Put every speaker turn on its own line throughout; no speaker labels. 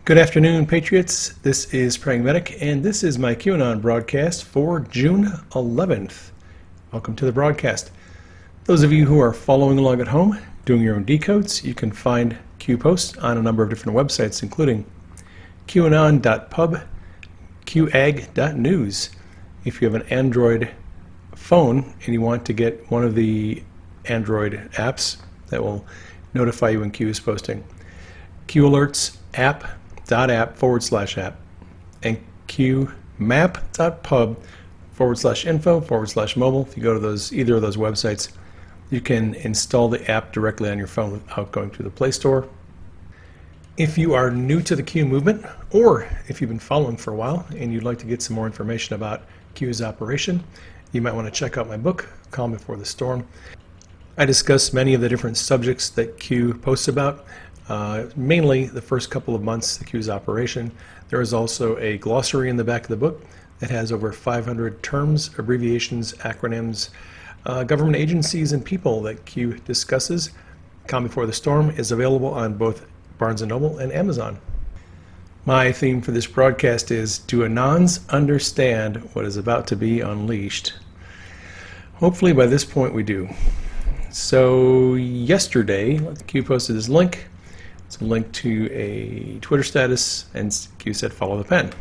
Good afternoon, Patriots. This is Praying Medic, and this is my QAnon broadcast for June 11th. Welcome to the broadcast. Those of you who are following along at home, doing your own decodes, you can find Q posts on a number of different websites, including qanon.pub, qag.news. If you have an Android phone and you want to get one of the Android apps that will notify you when Q is posting, Q Alerts app.app/app and qmap.pub/info/mobile. If you go to either of those websites, you can install the app directly on your phone without going to the Play Store. If you are new to the Q movement, or if you've been following for a while and you'd like to get some more information about Q's operation, you might want to check out my book, Calm Before the Storm. I discuss many of the different subjects that Q posts about, mainly the first couple of months of Q's operation. There is also a glossary in the back of the book that has over 500 terms, abbreviations, acronyms, government agencies, and people that Q discusses. Calm Before the Storm is available on both Barnes & Noble and Amazon. My theme for this broadcast is, do Anons understand what is about to be unleashed? Hopefully by this point we do. So yesterday, Q posted this link. It's a link to a Twitter status, and Q said, follow the pen.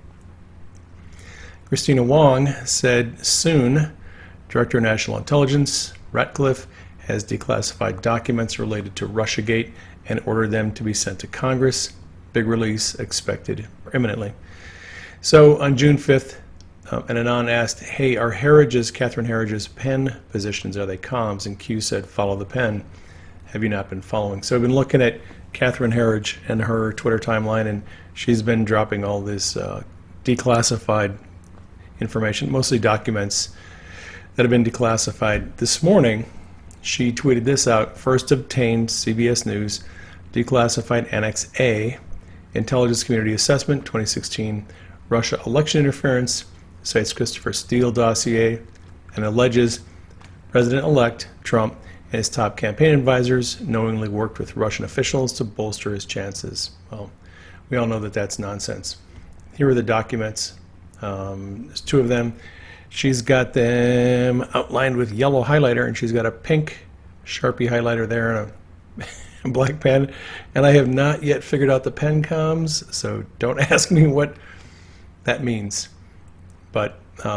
Christina Wong said, soon, Director of National Intelligence, Ratcliffe, has declassified documents related to Russiagate and ordered them to be sent to Congress. Big release expected imminently. So on June 5th, an Anon asked, hey, are Catherine Herridge's pen positions, are they comms? And Q said, follow the pen. Have you not been following? So I've been looking at Catherine Herridge and her Twitter timeline, and she's been dropping all this declassified information, mostly documents that have been declassified. This morning, she tweeted this out: first obtained CBS News, declassified Annex A, Intelligence Community Assessment 2016, Russia election interference, cites Christopher Steele dossier, and alleges President-elect Trump and his top campaign advisors knowingly worked with Russian officials to bolster his chances. Well, we all know that that's nonsense. Here are the documents. There's two of them. She's got them outlined with yellow highlighter, and she's got a pink Sharpie highlighter there and a black pen. And I have not yet figured out the pen comms, so don't ask me what that means. But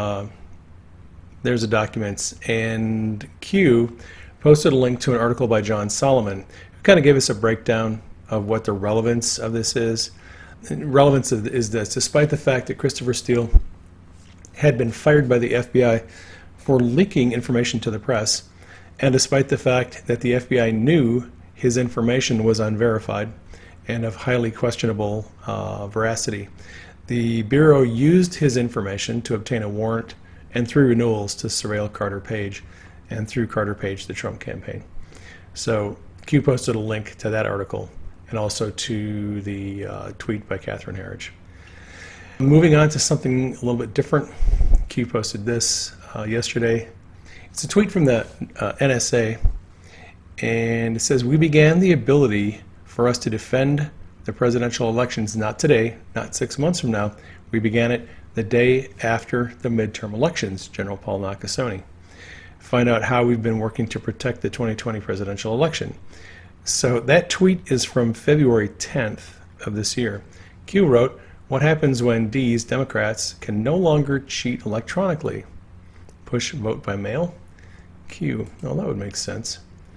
there's the documents. And Q posted a link to an article by John Solomon, who kind of gave us a breakdown of what the relevance of this is. The relevance is this: despite the fact that Christopher Steele had been fired by the FBI for leaking information to the press, and despite the fact that the FBI knew his information was unverified and of highly questionable veracity, the Bureau used his information to obtain a warrant and 3 renewals to surveil Carter Page, and through Carter Page, the Trump campaign. So Q posted a link to that article and also to the tweet by Catherine Herridge. Moving on to something a little bit different, Q posted this yesterday. It's a tweet from the NSA, and it says, we began the ability for us to defend the presidential elections not today, not 6 months from now. We began it the day after the midterm elections, General Paul Nakasone. Find out how we've been working to protect the 2020 presidential election. So that tweet is from February 10th of this year. Q wrote, what happens when D's, Democrats, can no longer cheat electronically? Push vote by mail? Q, well, that would make sense.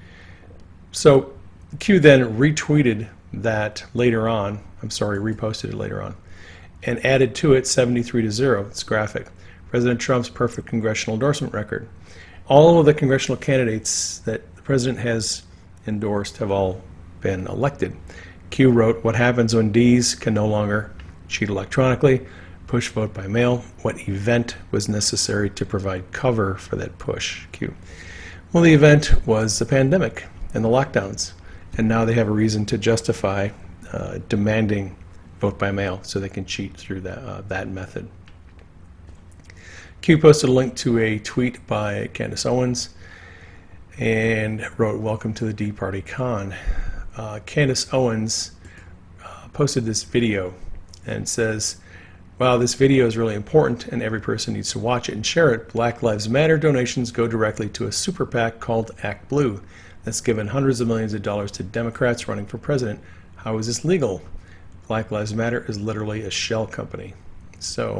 So Q then retweeted that later on, reposted it later on, and added to it 73-0, it's graphic, President Trump's perfect congressional endorsement record. All of the congressional candidates that the president has endorsed have all been elected. Q wrote, what happens when D's can no longer cheat electronically? Push vote by mail. What event was necessary to provide cover for that push? Q. Well, the event was the pandemic and the lockdowns, and now they have a reason to justify demanding vote by mail so they can cheat through that method. Q posted a link to a tweet by Candace Owens and wrote, welcome to the D Party Con. Candace Owens posted this video and says, wow, this video is really important and every person needs to watch it and share it. Black Lives Matter donations go directly to a super PAC called Act Blue that's given hundreds of millions of dollars to Democrats running for president. How is this legal? Black Lives Matter is literally a shell company. So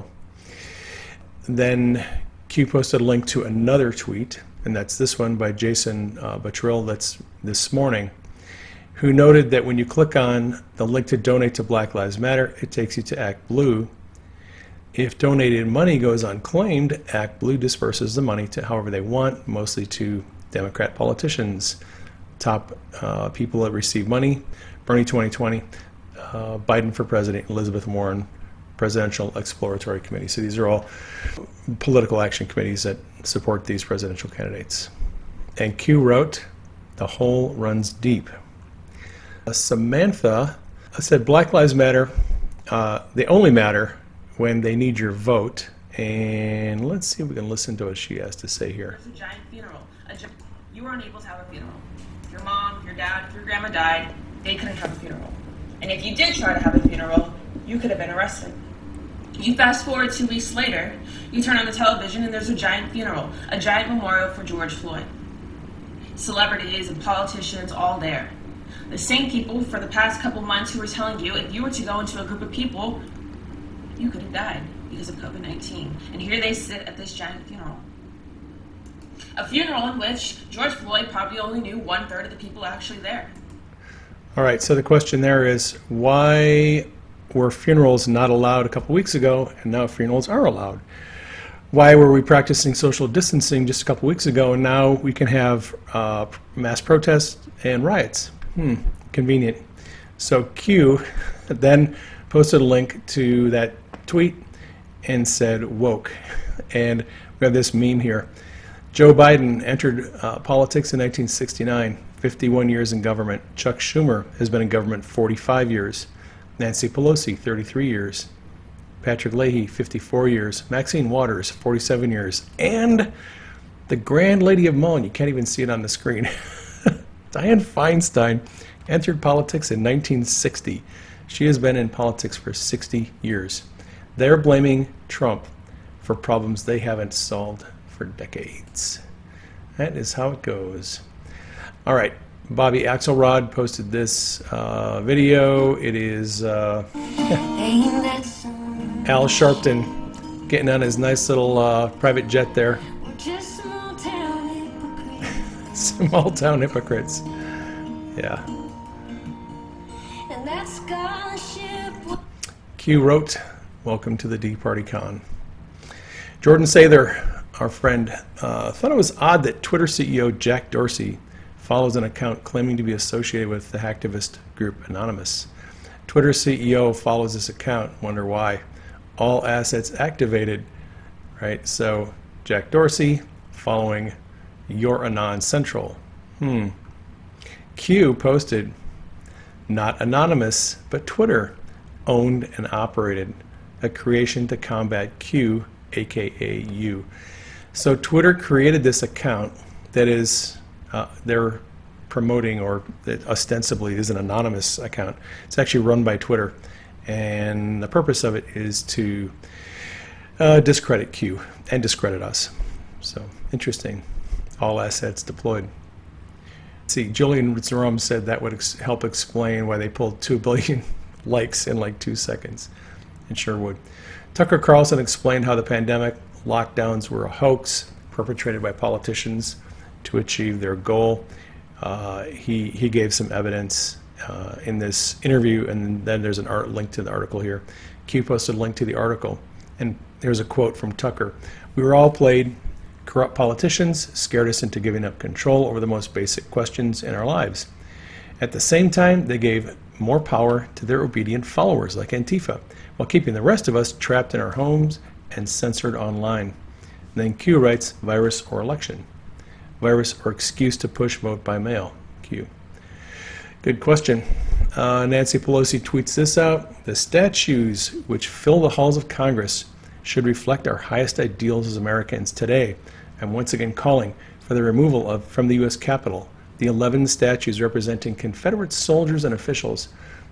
then Q posted a link to another tweet, and that's this one by Jason Buttrill, that's this morning, who noted that when you click on the link to donate to Black Lives Matter, it takes you to Act Blue. If donated money goes unclaimed, Act Blue disperses the money to however they want, mostly to Democrat politicians. Top people that receive money: Bernie 2020, Biden for president, Elizabeth Warren, Presidential Exploratory Committee. So these are all political action committees that support these presidential candidates. And Q wrote, the hole runs deep. Samantha said, Black Lives Matter, they only matter when they need your vote. And let's see if we can listen to what she has to say here.
It's a giant funeral. You were unable to have a funeral. Your mom, your dad, your grandma died. They couldn't have a funeral. And if you did try to have a funeral, you could have been arrested. You fast forward 2 weeks later, you turn on the television and there's a giant funeral, a giant memorial for George Floyd. Celebrities and politicians all there. The same people for the past couple months who were telling you if you were to go into a group of people, you could have died because of COVID-19. And here they sit at this giant funeral. A funeral in which George Floyd probably only knew 1/3 of the people actually there.
All right, so the question there is, why were funerals not allowed a couple weeks ago and now funerals are allowed? Why were we practicing social distancing just a couple weeks ago and now we can have mass protests and riots? Convenient. So Q then posted a link to that tweet and said woke. And we have this meme here. Joe Biden entered politics in 1969, 51 years in government. Chuck Schumer has been in government 45 years. Nancy Pelosi, 33 years. Patrick Leahy, 54 years. Maxine Waters, 47 years. And the Grand Lady of Mullen, you can't even see it on the screen. Dianne Feinstein entered politics in 1960. She has been in politics for 60 years. They're blaming Trump for problems they haven't solved for decades. That is how it goes. All right, Bobby Axelrod posted this video. It is Al Sharpton getting on his nice little private jet there. Small town hypocrites. Yeah. Q wrote, welcome to the D Party Con. Jordan Sather, our friend, thought it was odd that Twitter CEO Jack Dorsey follows an account claiming to be associated with the hacktivist group Anonymous. Twitter CEO follows this account, wonder why. All assets activated, right? So Jack Dorsey following Your Anon Central. Q posted, not Anonymous, but Twitter owned and operated, a creation to combat Q, aka you. So Twitter created this account that is, they're promoting, or that ostensibly is an anonymous account. It's actually run by Twitter, and the purpose of it is to discredit Q and discredit us. So interesting. All assets deployed. See, Julian Zerom said that would help explain why they pulled 2 billion likes in like 2 seconds. It sure would. Tucker Carlson explained how the pandemic lockdowns were a hoax perpetrated by politicians to achieve their goal. He gave some evidence in this interview, and then there's an link to the article here. Q posted a link to the article, and there's a quote from Tucker. We were all played. Corrupt politicians scared us into giving up control over the most basic questions in our lives. At the same time, they gave more power to their obedient followers like Antifa, while keeping the rest of us trapped in our homes and censored online. And then Q writes, virus or election? Virus or excuse to push vote by mail? Q. Good question. Nancy Pelosi tweets this out. The statues which fill the halls of Congress should reflect our highest ideals as Americans today. I'm once again calling for the removal of, from the U.S. Capitol, the 11 statues representing Confederate soldiers and officials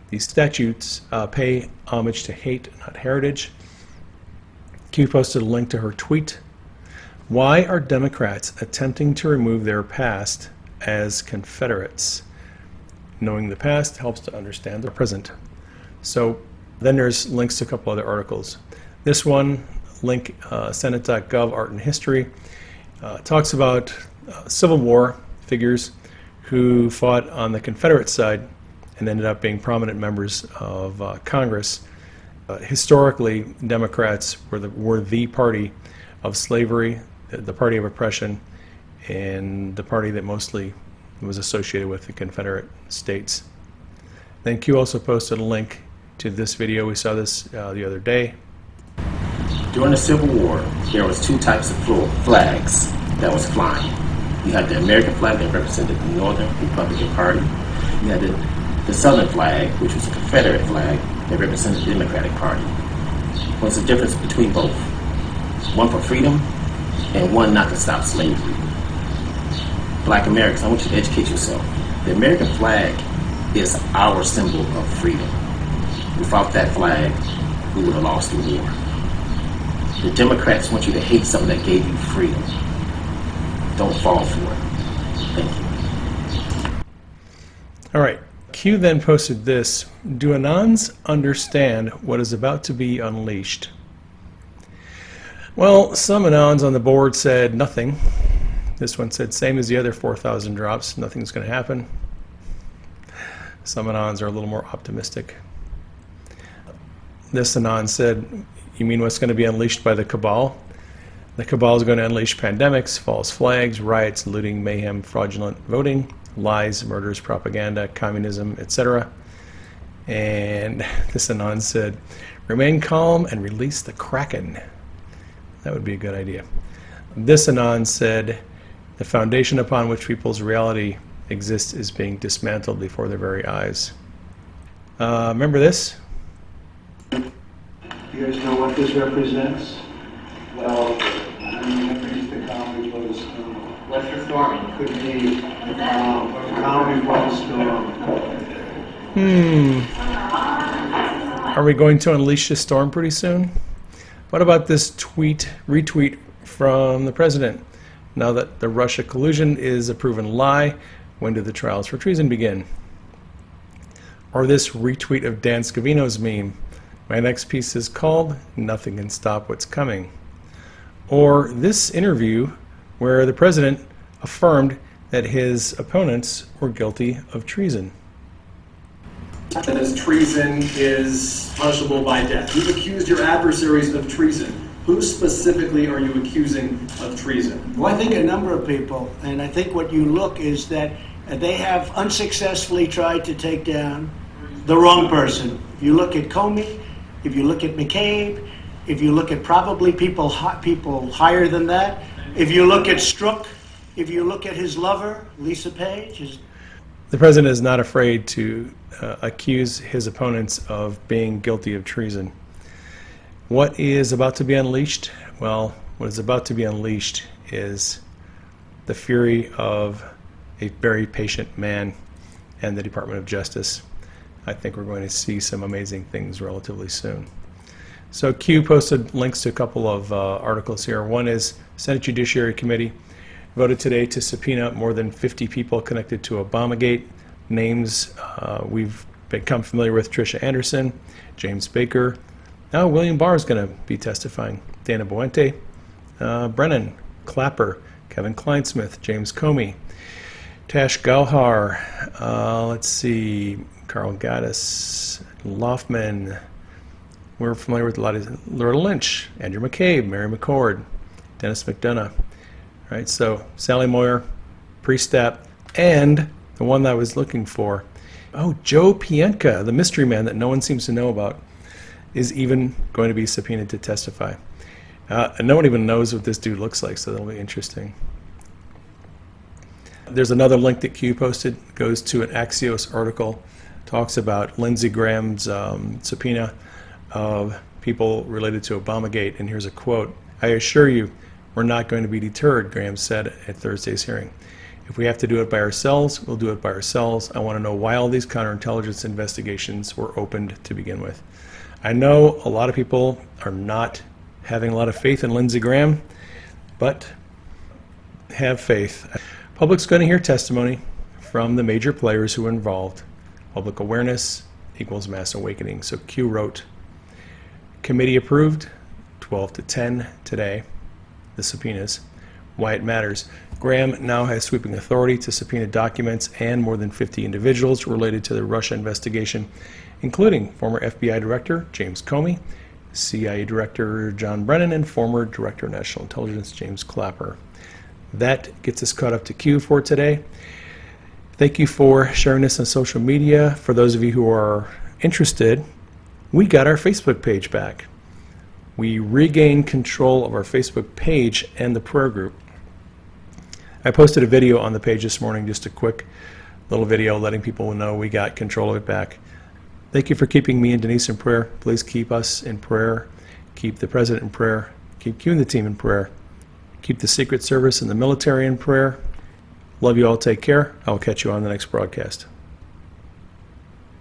These statutes pay homage to hate, not heritage. Q posted a link to her tweet. Why are Democrats attempting to remove their past as Confederates? Knowing the past helps to understand the present. So then there's links to a couple other articles. This one, link Senate.gov, Art and History, talks about Civil War figures who fought on the Confederate side and ended up being prominent members of Congress. Historically, Democrats were the party of slavery, the party of oppression, and the party that mostly was associated with the Confederate States. Then Q also posted a link to this video. We saw this the other day.
During the Civil War, there was two types of flags that was flying. You had the American flag that represented the Northern Republican Party. You had the Southern flag, which was the Confederate flag that represented the Democratic Party. What's the difference between both? One for freedom and one not to stop slavery. Black Americans, I want you to educate yourself. The American flag is our symbol of freedom. Without that flag, we would have lost the war. The Democrats want you to hate something that gave you freedom. Don't fall for it. Thank you.
All right. Q then posted this. Do Anons understand what is about to be unleashed? Well, some Anons on the board said nothing. This one said same as the other 4,000 drops. Nothing's going to happen. Some Anons are a little more optimistic. This Anon said, you mean what's going to be unleashed by the cabal? The cabal is going to unleash pandemics, false flags, riots, looting, mayhem, fraudulent voting, lies, murders, propaganda, communism, etc. And this Anon said, remain calm and release the Kraken. That would be a good idea. This Anon said, the foundation upon which people's reality exists is being dismantled before their very eyes. Remember this?
You guys know what this represents? Well, underneath the calm before the storm.
What's the storming?
Could be the calm before the storm.
Are we going to unleash a storm pretty soon? What about this retweet from the president? Now that the Russia collusion is a proven lie, when do the trials for treason begin? Or this retweet of Dan Scavino's meme, my next piece is called Nothing Can Stop What's Coming. Or this interview where the president affirmed that his opponents were guilty of treason.
That as treason is punishable by death. You've accused your adversaries of treason. Who specifically are you accusing of treason?
Well, I think a number of people, and I think what you look is that they have unsuccessfully tried to take down the wrong person. If you look at Comey, if you look at McCabe, if you look at probably people higher than that, if you look at Strzok, if you look at his lover, Lisa Page.
The president is not afraid to accuse his opponents of being guilty of treason. What is about to be unleashed? Well, what is about to be unleashed is the fury of a very patient man and the Department of Justice. I think we're going to see some amazing things relatively soon. So Q posted links to a couple of articles here. One is Senate Judiciary Committee voted today to subpoena more than 50 people connected to Obamagate. Names we've become familiar with: Tricia Anderson, James Baker. Now William Barr is going to be testifying. Dana Boente, Brennan Clapper, Kevin Kleinsmith, James Comey, Tash Gauhar, let's see, Carl Gaddis, Loftman. We're familiar with a lot of Loretta Lynch, Andrew McCabe, Mary McCord, Dennis McDonough. Right, so Sally Moyer, Priestap, and the one that I was looking for, Joe Pientka, the mystery man that no one seems to know about, is even going to be subpoenaed to testify. And no one even knows what this dude looks like, so that'll be interesting. There's another link that Q posted, goes to an Axios article, talks about Lindsey Graham's subpoena of people related to Obamagate, and here's a quote. I assure you, we're not going to be deterred, Graham said at Thursday's hearing. If we have to do it by ourselves, we'll do it by ourselves. I want to know why all these counterintelligence investigations were opened to begin with. I know a lot of people are not having a lot of faith in Lindsey Graham, but have faith. Public's going to hear testimony from the major players who are involved. Public awareness equals mass awakening. So Q wrote, committee approved, 12 to 10 today, the subpoenas. Why it matters. Graham now has sweeping authority to subpoena documents and more than 50 individuals related to the Russia investigation, including former FBI Director James Comey, CIA Director John Brennan, and former Director of National Intelligence James Clapper. That gets us caught up to Q for today. Thank you for sharing this on social media. For those of you who are interested, we got our Facebook page back. We regained control of our Facebook page and the prayer group. I posted a video on the page this morning, just a quick little video letting people know we got control of it back. Thank you for keeping me and Denise in prayer. Please keep us in prayer. Keep the president in prayer. Keep Q and the team in prayer. Keep the Secret Service and the military in prayer. Love you all. Take care. I'll catch you on the next broadcast.